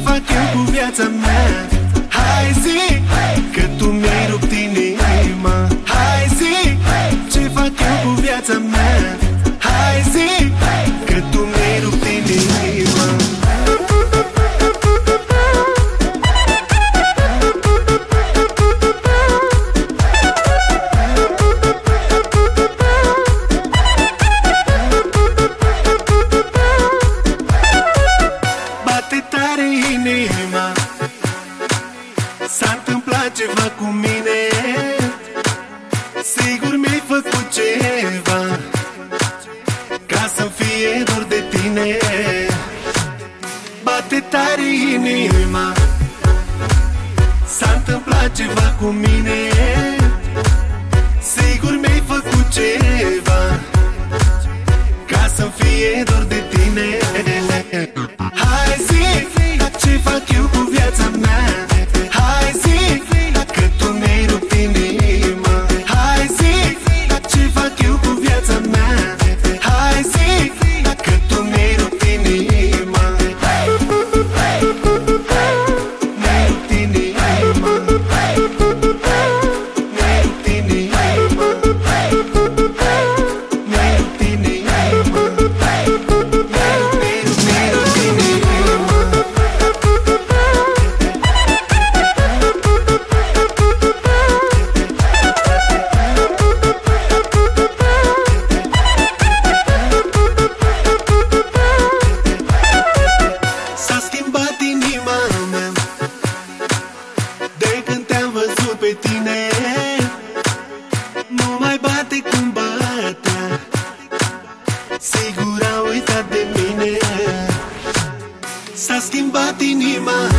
fac eu cu viața mea? Hai zi, că tu mi-ai rupt inima. Hai zi, ce fac eu cu viața mea? Hai zi, că tu mi-ai rupt inima. Bate tare inima, s-a întâmplat ceva cu mine. Sigur mi-ai făcut ceva ca să fie dor de tine. Bate tare inima, s-a întâmplat ceva cu mine. Sigur mi-ai făcut ceva ca să fie dor de tine. Hai zi, ce fac eu cu viața mea? Hai zi, că tu mi-ai rupt inima. Hai zi, ce fac eu cu viața mea? Hai zi, că tu mi-ai rupt inima. Mi-ai rupt inima. Mi-ai rupt inima. Mi-ai rupt inima. S-a schimbat inima mea de când te-am văzut pe tine. Nu mai bate cum batea, sigur a uitat de mine. S-a schimbat inima